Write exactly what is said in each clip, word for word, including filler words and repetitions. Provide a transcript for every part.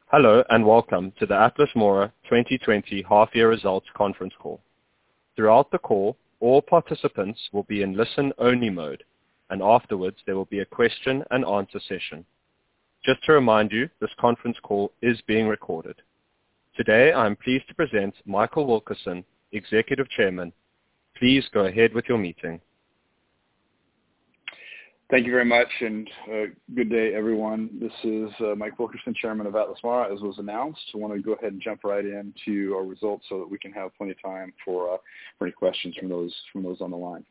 Hello and welcome to the Atlas Mora twenty twenty half-year results conference call. Throughout the call, all participants will be in listen-only mode, and afterwards there will be a question and answer session. Just to remind you, this conference call is being recorded. Today I am pleased to present Michael Wilkerson, Executive Chairman. Please go ahead with your meeting. Thank you very much, and uh, good day, everyone. This is uh, Mike Wilkerson, Chairman of Atlas Mora, as was announced. I want to go ahead and jump right into our results so that we can have plenty of time for, uh, for any questions from those from those on the line.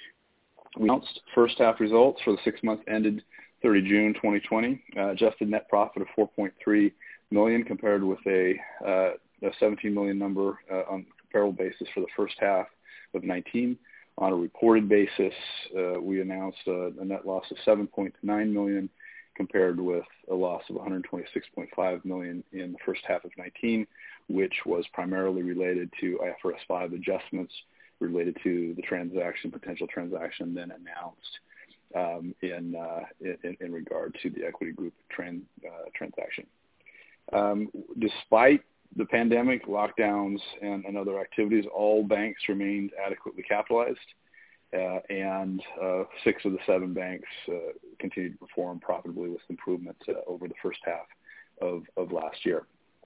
We announced first half results for the six months ended thirtieth of June twenty twenty. Uh, adjusted net profit of four point three million dollars compared with a, uh, a seventeen million dollars number uh, on a comparable basis for the first half of nineteen. On a reported basis, uh, we announced a, a net loss of seven point nine million dollars compared with a loss of one hundred twenty-six point five million dollars in the first half of nineteen, which was primarily related to I F R S five adjustments related to the transaction, potential transaction then announced um, in, uh, in in regard to the equity group tran, uh, transaction. Um, despite the pandemic, lockdowns, and, and other activities, all banks remained adequately capitalized, uh, and uh, six of the seven banks uh, continued to perform profitably with improvement uh, over the first half of, of last year.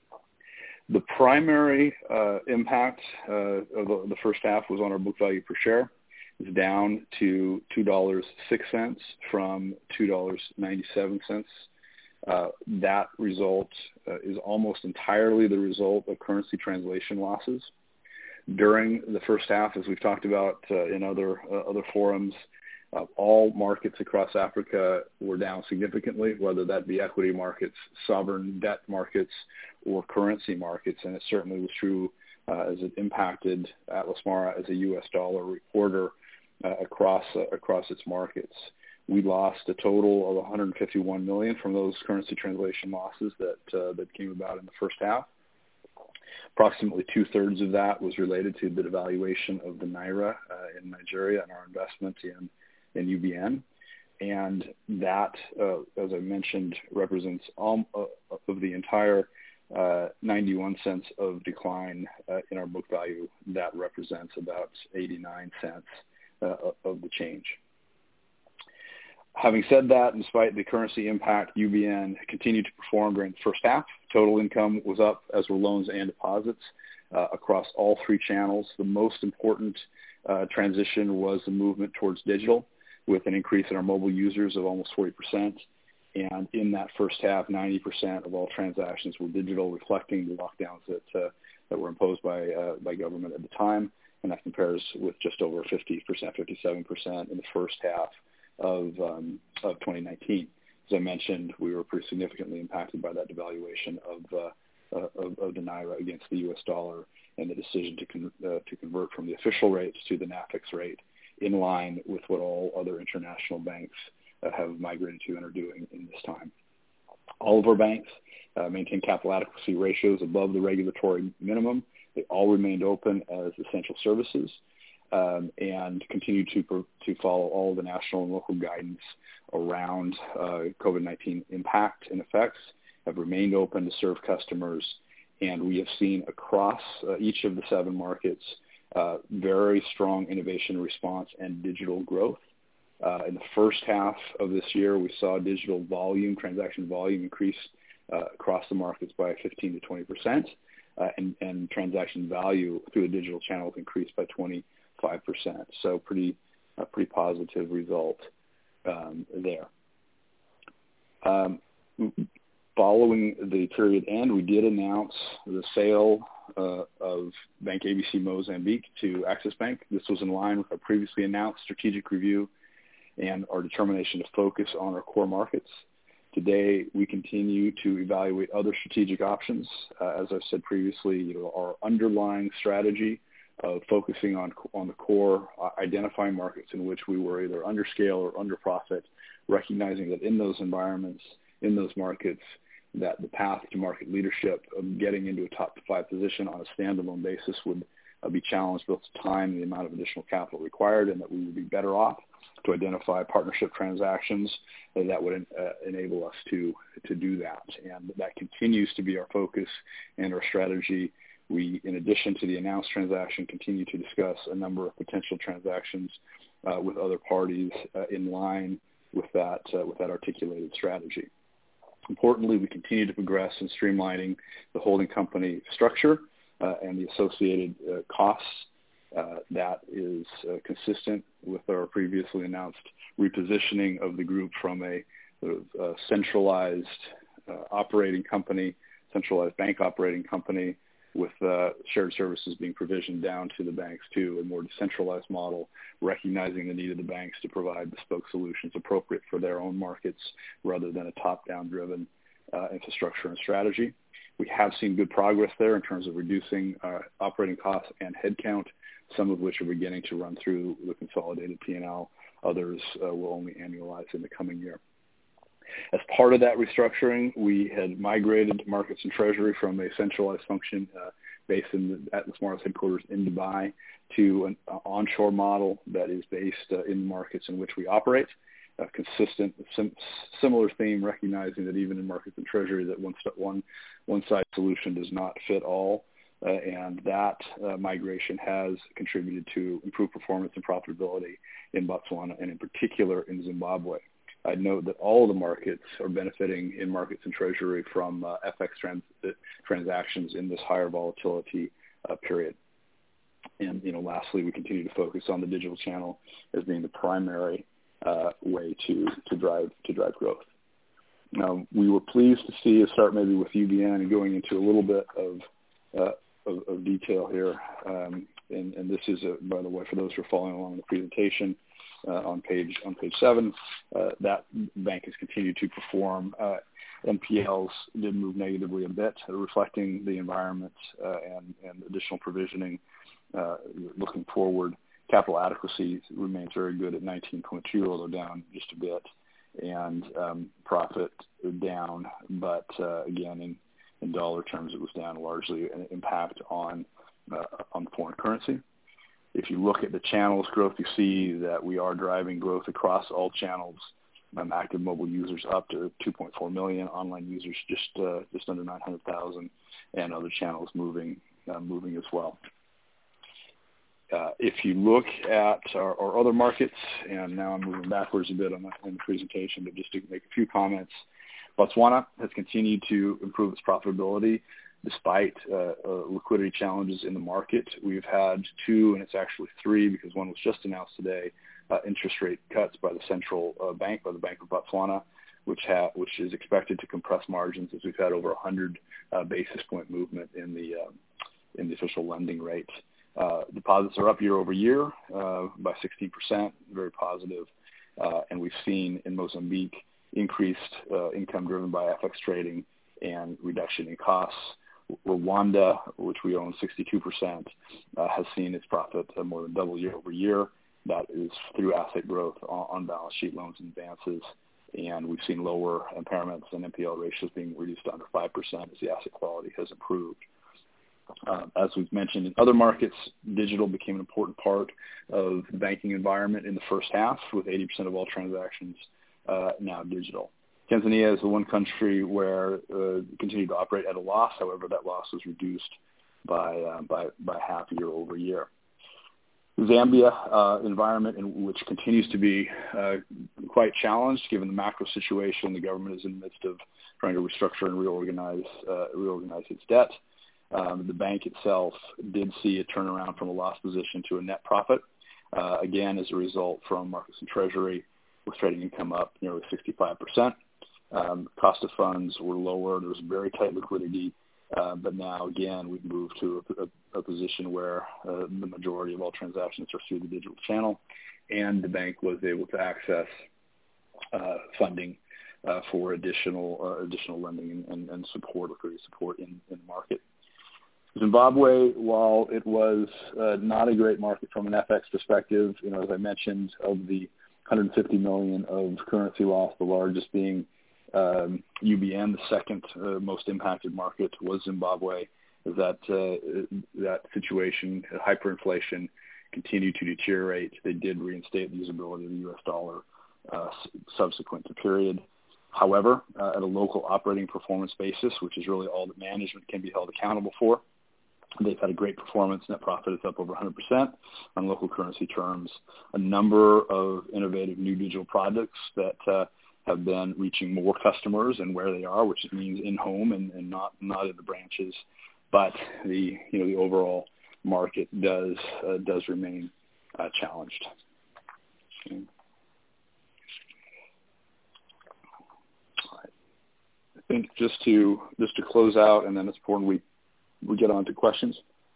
The primary uh, impact uh, of the, the first half was on our book value per share. It's down to two dollars and six cents from two dollars and ninety-seven cents. Uh, that result uh, is almost entirely the result of currency translation losses. During the first half, as we've talked about uh, in other uh, other forums, uh, all markets across Africa were down significantly, whether that be equity markets, sovereign debt markets, or currency markets, and it certainly was true uh, as it impacted Atlas Mora as a U S dollar reporter uh, across uh, across its markets. We lost a total of one hundred fifty-one million dollars from those currency translation losses that uh, that came about in the first half. Approximately two-thirds of that was related to the devaluation of the Naira uh, in Nigeria and our investment in, in U B N. And that, uh, as I mentioned, represents all uh, of the entire uh, ninety-one cents of decline uh, in our book value. That represents about eighty-nine cents uh, of the change. Having said that, despite the currency impact, U B N continued to perform during the first half. Total income was up, as were loans and deposits uh, across all three channels. The most important uh, transition was the movement towards digital, with an increase in our mobile users of almost forty percent. And in that first half, ninety percent of all transactions were digital, reflecting the lockdowns that uh, that were imposed by uh, by government at the time. And that compares with just over fifty percent, fifty-seven percent in the first half of um, of twenty nineteen. As I mentioned, we were pretty significantly impacted by that devaluation of, uh, uh, of, of the Naira against the U S dollar and the decision to, con- uh, to convert from the official rates to the NAFEX rate, in line with what all other international banks uh, have migrated to and are doing in this time. All of our banks uh, maintain capital adequacy ratios above the regulatory minimum. They all remained open as essential services. Um, and continue to to follow all the national and local guidance around uh, COVID nineteen impact and effects, have remained open to serve customers, and we have seen across uh, each of the seven markets uh, very strong innovation response and digital growth. Uh, in the first half of this year, we saw digital volume, transaction volume increase uh, across the markets by fifteen to twenty percent, uh, and, and transaction value through the digital channels increased by twenty five percent. So pretty, a pretty positive result um, there. Um, following the period end, we did announce the sale uh, of Bank A B C Mozambique to Axis Bank. This was in line with our previously announced strategic review and our determination to focus on our core markets. Today, we continue to evaluate other strategic options. Uh, as I've said previously, you know, our underlying strategy of focusing on on the core, uh, identifying markets in which we were either under scale or under profit, recognizing that in those environments, in those markets, that the path to market leadership of getting into a top five position on a standalone basis would uh, be challenged both time and the amount of additional capital required, and that we would be better off to identify partnership transactions that would uh, enable us to to do that. And that continues to be our focus and our strategy. We, in addition to the announced transaction, continue to discuss a number of potential transactions uh, with other parties uh, in line with that uh, with that articulated strategy. Importantly, we continue to progress in streamlining the holding company structure uh, and the associated uh, costs. Uh, that is uh, consistent with our previously announced repositioning of the group from a sort of, uh, centralized uh, operating company, centralized bank operating company, with uh, shared services being provisioned down to the banks to a more decentralized model, recognizing the need of the banks to provide bespoke solutions appropriate for their own markets rather than a top-down driven uh, infrastructure and strategy. We have seen good progress there in terms of reducing uh, operating costs and headcount, some of which are beginning to run through the consolidated P and L. Others uh, will only annualize in the coming year. As part of that restructuring, we had migrated markets and treasury from a centralized function uh, based in the Atlas Mara's headquarters in Dubai to an uh, onshore model that is based uh, in the markets in which we operate. A consistent, sim- similar theme, recognizing that even in markets and treasury, that one one one size solution does not fit all, uh, and that uh, migration has contributed to improved performance and profitability in Botswana and in particular in Zimbabwe. I'd note that all of the markets are benefiting in markets and treasury from uh, F X trans- transactions in this higher volatility uh, period. And, you know, lastly, we continue to focus on the digital channel as being the primary uh, way to, to drive to drive growth. Now, we were pleased to see, start maybe with U B N and going into a little bit of uh, of, of detail here. Um, and, and this is, a, by the way, for those who are following along the presentation, Uh, on page on page seven, uh, that bank has continued to perform. Uh, N P Ls did move negatively a bit, uh, reflecting the environment uh, and, and additional provisioning. Uh, looking forward, capital adequacy remains very good at nineteen point two, although down just a bit, and um, profit down, but uh, again, in, in dollar terms, it was down largely an impact on uh, on foreign currency. If you look at the channels growth, you see that we are driving growth across all channels. Um, active mobile users up to two point four million, online users just uh, just under nine hundred thousand, and other channels moving uh, moving as well. Uh, if you look at our, our other markets, and now I'm moving backwards a bit on the, in the presentation, but just to make a few comments, Botswana has continued to improve its profitability. Despite uh, uh, liquidity challenges in the market. We've had two, and it's actually three because one was just announced today, uh, interest rate cuts by the central uh, bank, by the Bank of Botswana, which, ha- which is expected to compress margins as we've had over one hundred uh, basis point movement in the, uh, in the official lending rate. Uh, deposits are up year over year uh, by sixteen percent, very positive. Uh, and we've seen in Mozambique increased uh, income driven by F X trading and reduction in costs. Rwanda, which we own sixty-two percent, uh, has seen its profit uh, more than double year over year. That is through asset growth on, on balance sheet loans and advances. And we've seen lower impairments and N P L ratios being reduced to under five percent as the asset quality has improved. Uh, as we've mentioned in other markets, digital became an important part of the banking environment in the first half, with eighty percent of all transactions uh, now digital. Tanzania is the one country where uh, continued to operate at a loss. However, that loss was reduced by uh, by, by half year over year. Zambia, uh, environment in which continues to be uh, quite challenged given the macro situation. The government is in the midst of trying to restructure and reorganize uh, reorganize its debt. Um, the bank itself did see a turnaround from a loss position to a net profit, uh, again as a result from markets and treasury, with trading income up nearly sixty-five percent. Um, cost of funds were lower. There was very tight liquidity, uh, but now again we've moved to a, a, a position where uh, the majority of all transactions are through the digital channel, and the bank was able to access uh, funding uh, for additional uh, additional lending and, and, and support, liquidity support in, in the market. Zimbabwe, while it was uh, not a great market from an F X perspective, you know, as I mentioned, of the one hundred fifty million of currency loss, the largest being Um, U B N, the second uh, most impacted market, was Zimbabwe. That uh, that situation, hyperinflation, continued to deteriorate. They did reinstate the usability of the U S dollar uh, subsequent to period. However, uh, at a local operating performance basis, which is really all that management can be held accountable for, they've had a great performance. Net profit is up over one hundred percent on local currency terms. A number of innovative new digital products that uh, have been reaching more customers and where they are, which means in-home and, and not not in the branches. But the you know the overall market does uh, does remain uh, challenged. Okay. I think just to just to close out, and then it's important we we get on to questions.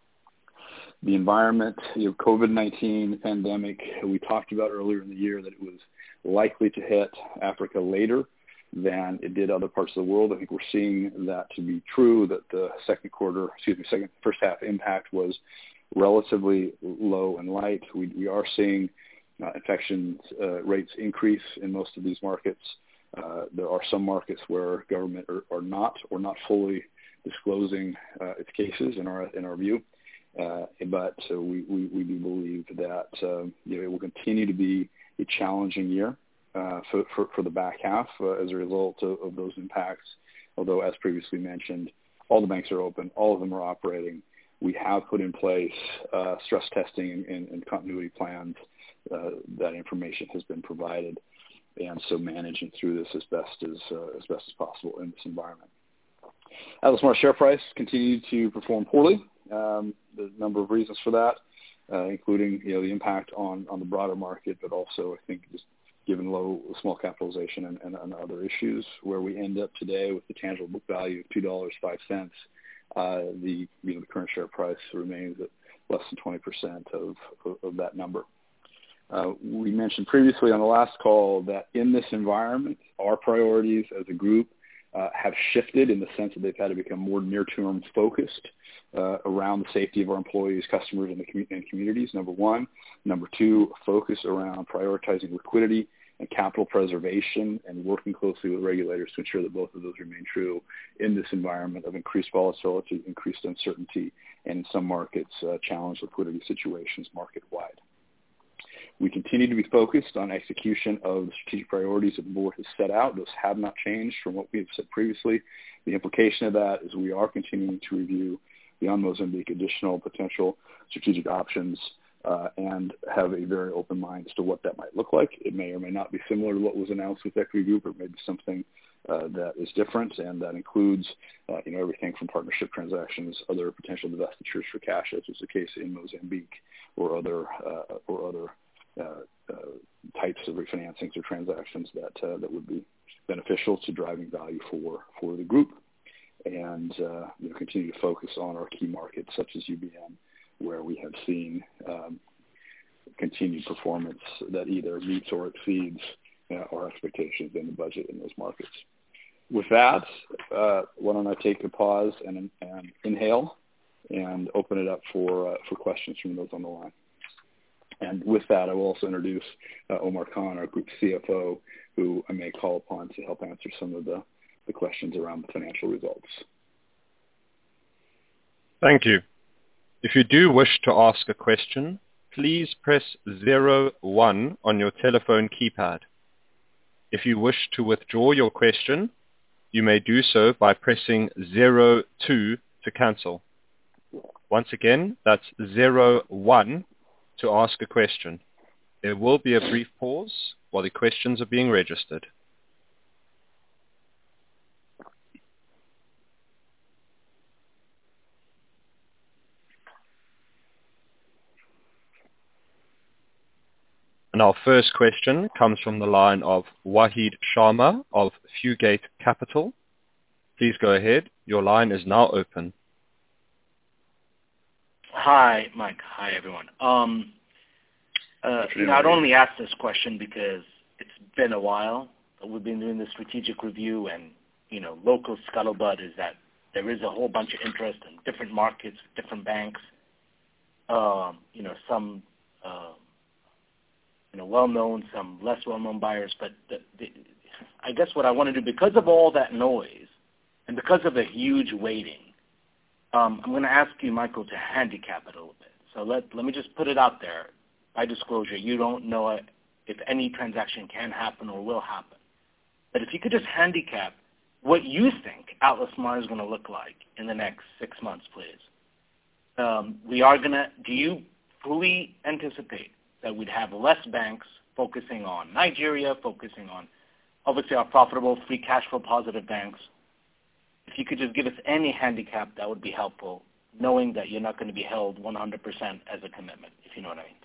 The environment, you know, COVID nineteen pandemic, we talked about earlier in the year that it was likely to hit Africa later than it did other parts of the world. I think we're seeing that to be true, that the second quarter, excuse me, second first half impact was relatively low and light. We, we are seeing uh, infection uh, rates increase in most of these markets. Uh, there are some markets where government are, are not or not fully disclosing uh, its cases in our in our view, uh, but uh, we, we we do believe that uh, you know it will continue to be a challenging year uh, for, for for the back half uh, as a result of, of those impacts. Although, as previously mentioned, all the banks are open, all of them are operating. We have put in place uh, stress testing and, and, and continuity plans. Uh, that information has been provided. And so managing through this as best as uh, as best as possible in this environment. Atlas Mara share price continued to perform poorly. Um, there's a number of reasons for that, uh, including you know the impact on, on the broader market, but also I think just given low small capitalization and, and, and other issues, where we end up today with the tangible book value of two dollars and five cents. Uh, the you know the current share price remains at less than twenty percent of, of, of that number. Uh, we mentioned previously on the last call that in this environment, our priorities as a group uh, have shifted in the sense that they've had to become more near-term focused uh, around the safety of our employees, customers, and, the com- and communities, number one. Number two, focus around prioritizing liquidity and capital preservation and working closely with regulators to ensure that both of those remain true in this environment of increased volatility, increased uncertainty, and in some markets, uh, challenged liquidity situations market-wide. We continue to be focused on execution of the strategic priorities that the board has set out. Those have not changed from what we have said previously. The implication of that is we are continuing to review beyond Mozambique additional potential strategic options uh, and have a very open mind as to what that might look like. It may or may not be similar to what was announced with Equity Group, or maybe something uh, that is different, and that includes uh, you know everything from partnership transactions, other potential divestitures for cash, as was the case in Mozambique, or other uh, or other Uh, uh, types of refinancings or transactions that uh, that would be beneficial to driving value for for the group, and uh, you know, continue to focus on our key markets such as U B M, where we have seen um, continued performance that either meets or exceeds uh, our expectations in the budget in those markets. With that, uh, why don't I take a pause and, and inhale and open it up for uh, for questions from those on the line. And with that, I will also introduce uh, Omar Khan, our Group C F O, who I may call upon to help answer some of the, the questions around the financial results. Thank you. If you do wish to ask a question, please press zero one on your telephone keypad. If you wish to withdraw your question, you may do so by pressing zero two to cancel. Once again, that's zero one to ask a question. There will be a brief pause while the questions are being registered. And our first question comes from the line of Wahid Sharma of Fugate Capital. Please go ahead. Your line is now open. Hi, Mike. Hi, everyone. Um, uh, you know, I'd only ask this question because it's been a while. We've been doing the strategic review, and, you know, local scuttlebutt is that there is a whole bunch of interest in different markets, different banks, um, you know, some, uh, you know, well-known, some less well-known buyers. But the, the, I guess what I want to do, because of all that noise and because of the huge waiting, Um, I'm going to ask you, Michael, to handicap it a little bit. So let let me just put it out there. By disclosure, you don't know if any transaction can happen or will happen. But if you could just handicap what you think Atlas Mara is going to look like in the next six months, please. Um, we are going to, do you fully anticipate that we'd have less banks focusing on Nigeria, focusing on, obviously, our profitable, free cash flow positive banks? If you could just give us any handicap, that would be helpful, knowing that you're not going to be held one hundred percent as a commitment, if you know what I mean.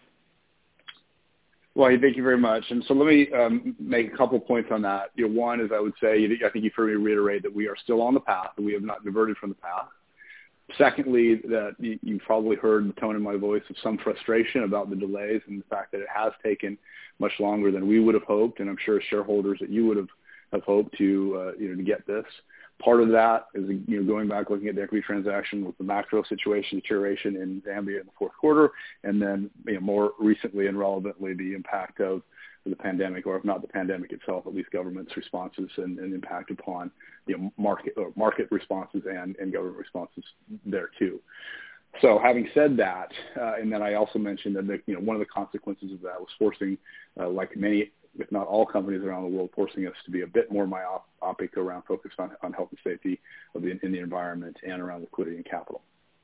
Well, thank you very much. And so let me um, make a couple points on that. You know, one is I would say, I think you've heard me reiterate that we are still on the path, and we have not diverted from the path. Secondly, that you, you've probably heard the tone in my voice of some frustration about the delays and the fact that it has taken much longer than we would have hoped, and I'm sure as shareholders that you would have, have hoped to, uh, you know, to get this. Part of that is, you know, going back, looking at the equity transaction with the macro situation deterioration in Zambia in the fourth quarter, and then, you know, more recently and relevantly, the impact of the pandemic, or if not the pandemic itself, at least government's responses and, and impact upon, you know, market or market responses and, and government responses there too. So having said that, uh, and then I also mentioned that, the, you know, one of the consequences of that was forcing, uh, like many, if not all companies around the world, forcing us to be a bit more myopic around focus on, on health and safety of the, in the environment and around liquidity and capital.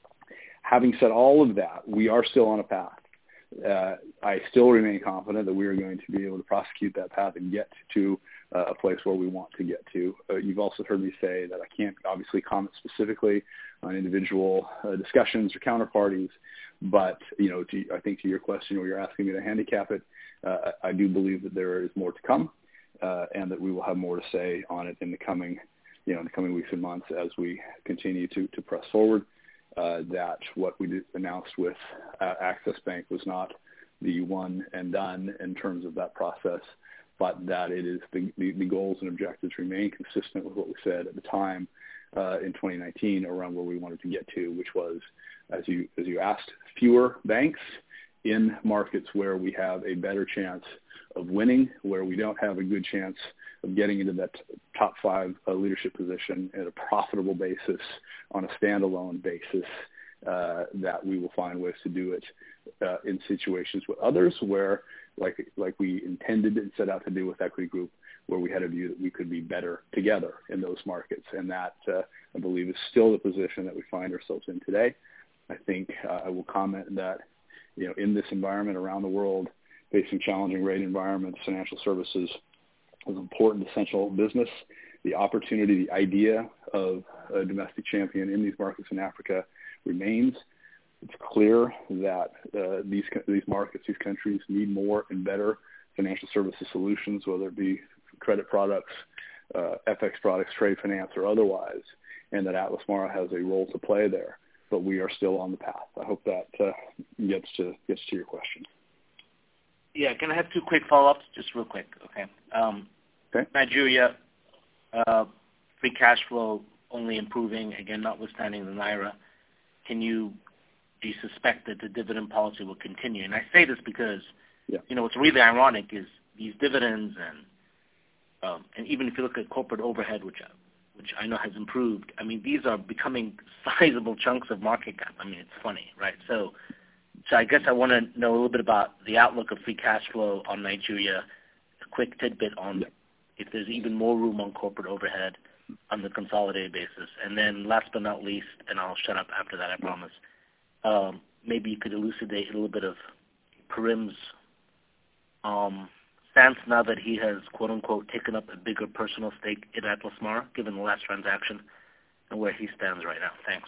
Having said all of that, we are still on a path. Uh, I still remain confident that we are going to be able to prosecute that path and get to uh, a place where we want to get to. Uh, you've also heard me say that I can't obviously comment specifically on individual uh, discussions or counterparties, but, you know, to, I think to your question where you're asking me to handicap it, uh, I do believe that there is more to come, uh, and that we will have more to say on it in the coming, you know, in the coming weeks and months as we continue to, to press forward. Uh, that what we did, announced with uh, Access Bank was not the one and done in terms of that process, but that it is the, the, the goals and objectives remain consistent with what we said at the time uh, in twenty nineteen around where we wanted to get to, which was, as you as you asked, fewer banks in markets where we have a better chance of winning, where we don't have a good chance of getting into that top five uh, leadership position at a profitable basis on a standalone basis, uh, that we will find ways to do it uh, in situations with others where, like like we intended and set out to do with Equity Group, where we had a view that we could be better together in those markets. And that, uh, I believe, is still the position that we find ourselves in today. I think uh, I will comment that, you know, in this environment around the world, facing challenging rate environments, financial services is important, essential business. The opportunity, the idea of a domestic champion in these markets in Africa remains. It's clear that uh, these these markets, these countries need more and better financial services solutions, whether it be credit products, uh, F X products, trade finance, or otherwise, and that Atlas Mara has a role to play there. But we are still on the path. I hope that uh, gets to gets to your question. Yeah, can I have two quick follow-ups, just real quick? Okay. Um, okay. Nigeria, uh, free cash flow only improving, again, notwithstanding the Naira. Can you, do you suspect that the dividend policy will continue? And I say this because, yeah. you know, what's really ironic is these dividends and um, and even if you look at corporate overhead, which which I know has improved, I mean, these are becoming sizable chunks of market cap. I mean, it's funny, right? So. So I guess I want to know a little bit about the outlook of free cash flow on Nigeria, a quick tidbit on yeah. if there's even more room on corporate overhead on the consolidated basis. And then last but not least, and I'll shut up after that, I promise, um, maybe you could elucidate a little bit of Karim's um, stance now that he has, quote-unquote, taken up a bigger personal stake in Atlas Mara, given the last transaction, and where he stands right now. Thanks.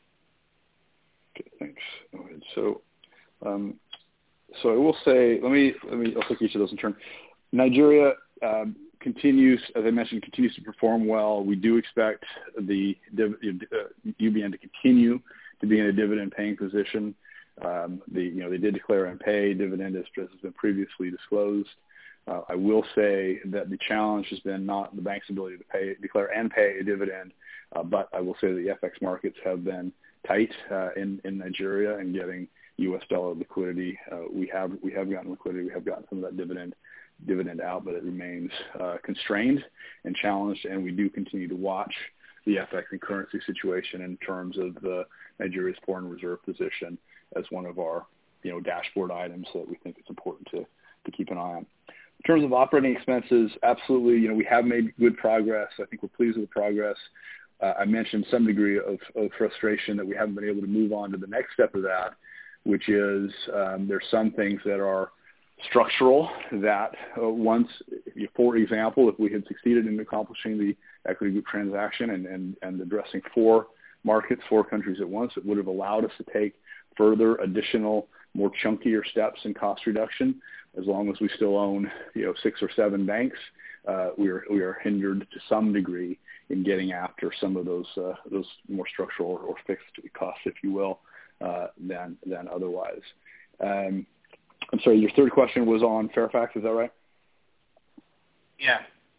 Okay, thanks. All right, so... Um, so I will say, let me, let me, I'll take each of those in turn. Nigeria um, continues, as I mentioned, continues to perform well. We do expect the div, uh, U B N to continue to be in a dividend-paying position. Um, the, you know, they did declare and pay dividend as has been previously disclosed. Uh, I will say that the challenge has been not the bank's ability to pay, declare and pay a dividend, uh, but I will say that the F X markets have been tight uh, in, in Nigeria and getting U S dollar liquidity. Uh, we have we have gotten liquidity. We have gotten some of that dividend dividend out, but it remains uh, constrained and challenged. And we do continue to watch the F X and currency situation in terms of the Nigeria's foreign reserve position as one of our, you know, dashboard items that we think it's important to to keep an eye on. In terms of operating expenses, absolutely, you know, we have made good progress. I think we're pleased with the progress. Uh, I mentioned some degree of, of frustration that we haven't been able to move on to the next step of that, which is um, there's some things that are structural that uh, once, for example, if we had succeeded in accomplishing the equity group transaction and, and, and addressing four markets, four countries at once, it would have allowed us to take further additional, more chunkier steps in cost reduction. As long as we still own, you know, six or seven banks, uh, we are we are hindered to some degree in getting after some of those uh, those more structural or, or fixed costs, if you will, uh, than than otherwise. Um, I'm sorry, your third question was on Fairfax, is that right? Yeah.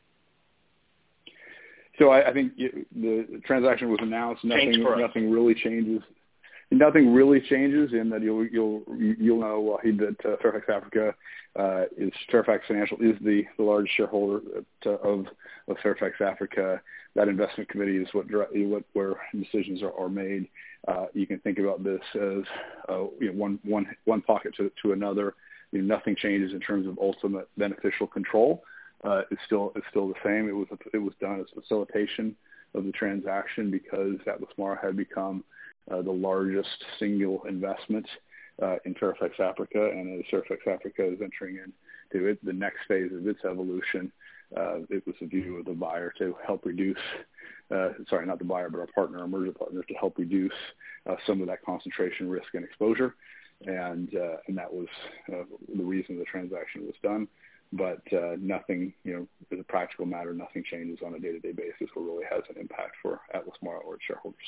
So I, I think the, the transaction was announced. Nothing nothing really changes. Nothing really changes in that you'll you'll you'll know Wahid, that uh, Fairfax Africa uh, is Fairfax Financial is the, the largest shareholder of of Fairfax Africa. That investment committee is what what where decisions are, are made. Uh, you can think about this as uh, you know, one one one pocket to to another. You know, nothing changes in terms of ultimate beneficial control. Uh, it's still it's still the same. It was it was done as facilitation of the transaction because Atlas Mara had become Uh, the largest single investment uh, in Fairfax Africa, and as Fairfax Africa is entering into it, the next phase of its evolution, uh, it was the view of the buyer to help reduce, uh, sorry, not the buyer, but our partner, our merger partner, to help reduce uh, some of that concentration risk and exposure, and uh, and that was uh, the reason the transaction was done. But uh, nothing, you know, as a practical matter, nothing changes on a day-to-day basis or really has an impact for Atlas Mara or its shareholders.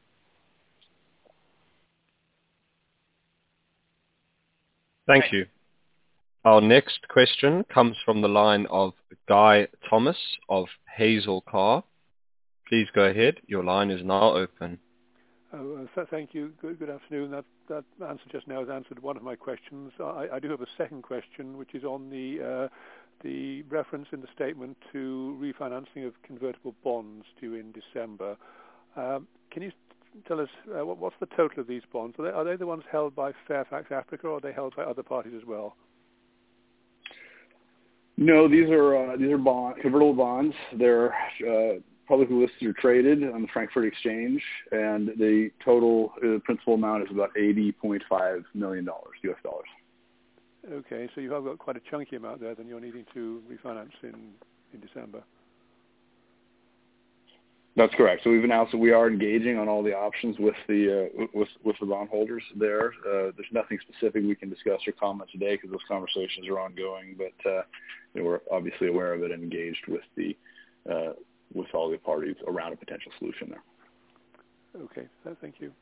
Thank you. Our next question comes from the line of Guy Thomas of Hazel Carr. Please go ahead. Your line is now open. Oh, uh, thank you. Good, good afternoon. That, that answer just now has answered one of my questions. I, I do have a second question, which is on the uh, the reference in the statement to refinancing of convertible bonds due in December. Um, can you tell us uh, what, what's the total of these bonds? Are they, are they the ones held by Fairfax Africa, or are they held by other parties as well? No, these are uh, these are bond, convertible bonds. They're uh, publicly listed or traded on the Frankfurt Exchange, and the total uh, principal amount is about eighty point five million dollars U S dollars. Okay, so you have got quite a chunky amount there. Then you're needing to refinance in in December. That's correct. So we've announced that we are engaging on all the options with the uh, with with the bondholders there. Uh, there's nothing specific we can discuss or comment today because those conversations are ongoing. But uh, you know, we're obviously aware of it and engaged with the uh, with all the parties around a potential solution there. Okay. Thank you.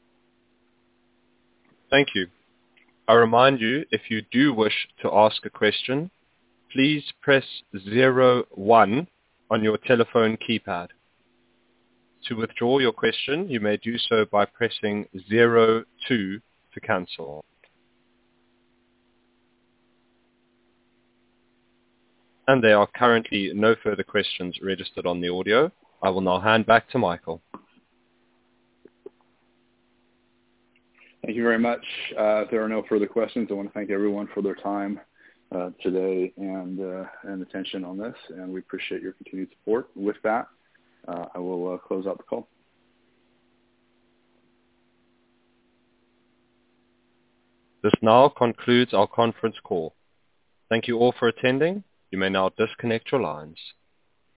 Thank you. I remind you, if you do wish to ask a question, please press zero one on your telephone keypad. To withdraw your question, you may do so by pressing zero two to cancel. And there are currently no further questions registered on the audio. I will now hand back to Michael. Thank you very much. Uh, if there are no further questions, I want to thank everyone for their time uh, today and uh, and attention on this, and we appreciate your continued support. With that, Uh, I will uh, close out the call. This now concludes our conference call. Thank you all for attending. You may now disconnect your lines.